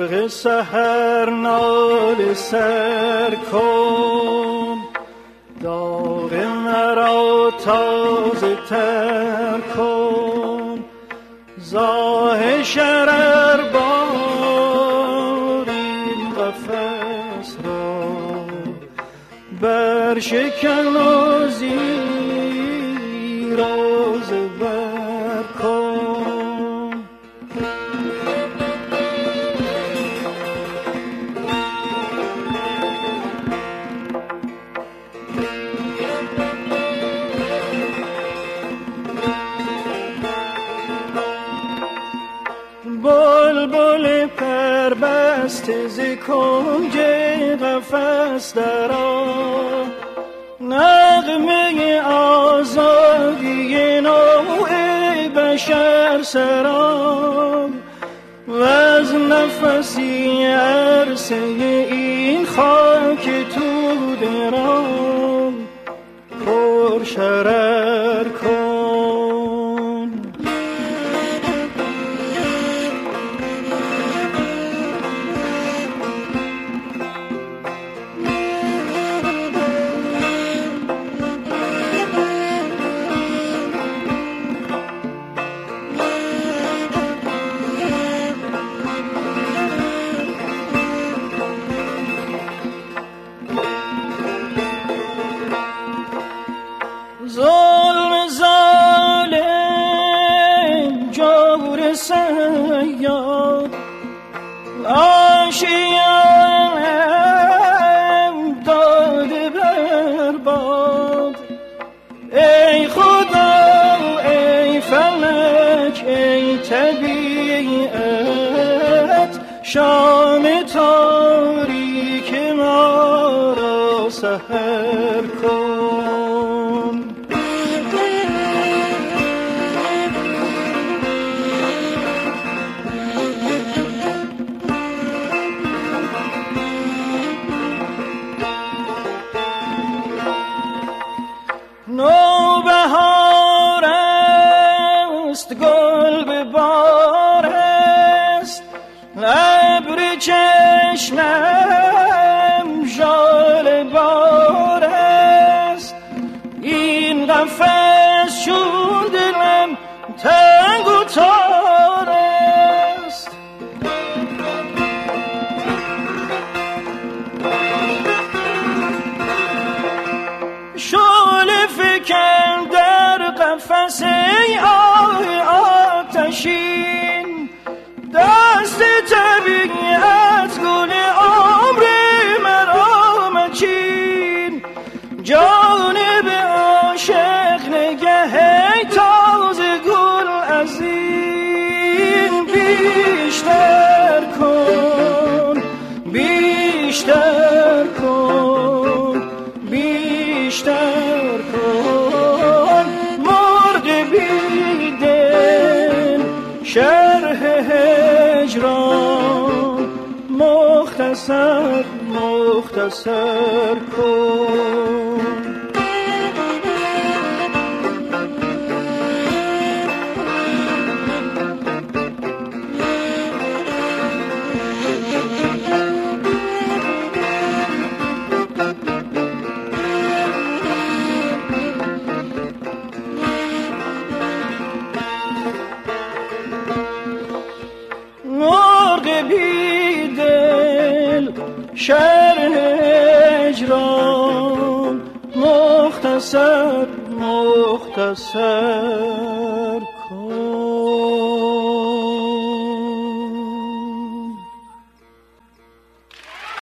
مرغ سحر ناله سر کن، داغ مرا تازه تر کن. زاه شرر بار این قفس را بر شکن و زیر و زبر کن. بلبل پربسته ز کنج قفس درآ، نغمه آزادی نوع بشر سرا. وز نفسی عرصه این خاک تو درام پر شرر کن. ظلم ظالم جور سیاد آشیم داده برباد. ای خدا ای فلک ای طبیعت، شام تاریک ما را سحر کن. نوبهار است گل به بار است، ابر چشمم ژاله بار است. این قفس چون دلم تنگ و تار است. شعله فکن در قفس ای آتشین، دست طبیعت گل عمر مرا مچین. جانب عاشق نگه ای تازه گل از این بیشتر کن، بیشتر کن، بیشتر کن. مرغ بیدل شرح هجران مختصر مختصر کن. شرح هجران مختصر مختصر کن.